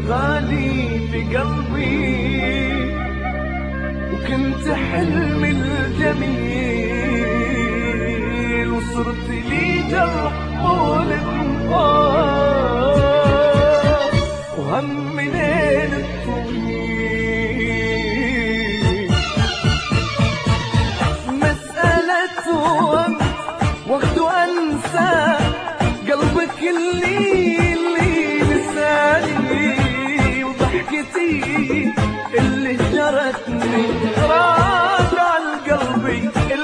غالي في قلبي، وكنت حلمي الجميل، وصرت لي جرح مؤلم وهم منين الطويل. مسألة وقت وأنسى قلبك اللي نساني، وضحكتي اللي جرتني راجع القلبي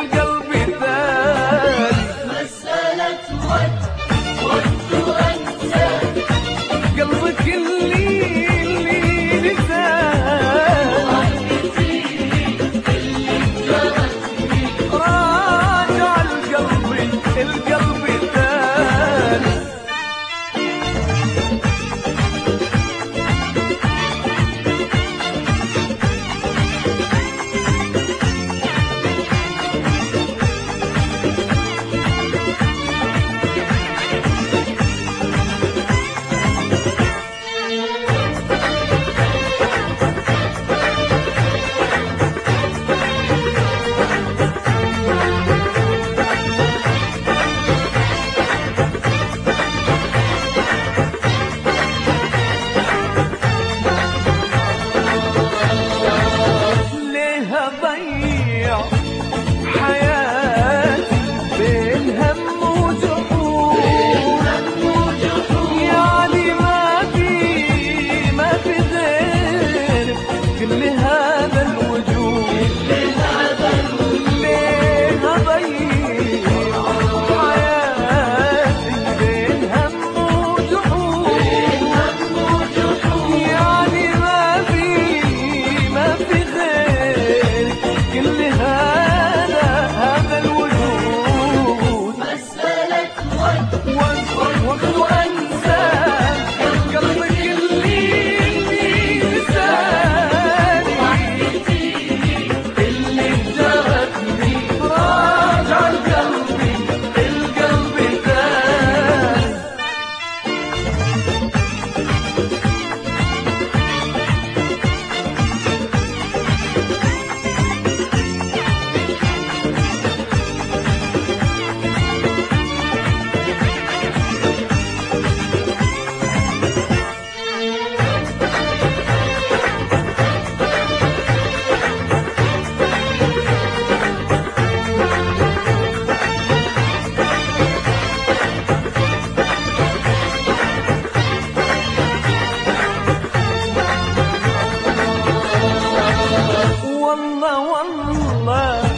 ثاني. مسألة وقت وأنسى قلبك اللي نساني، وضحكتي اللي جرتني راجع القلبي ثاني. أضيع حياتي بين هم وجحود، يعني ما في غير كل هذا الوجود. ليه أضيع حياتي بين هم وجحود، يعني ما في غير كل هذا الوجود. مسألة وقت وأنسى قلبك اللي نساني، اللي جرتني راجع القلبي ثاني. والله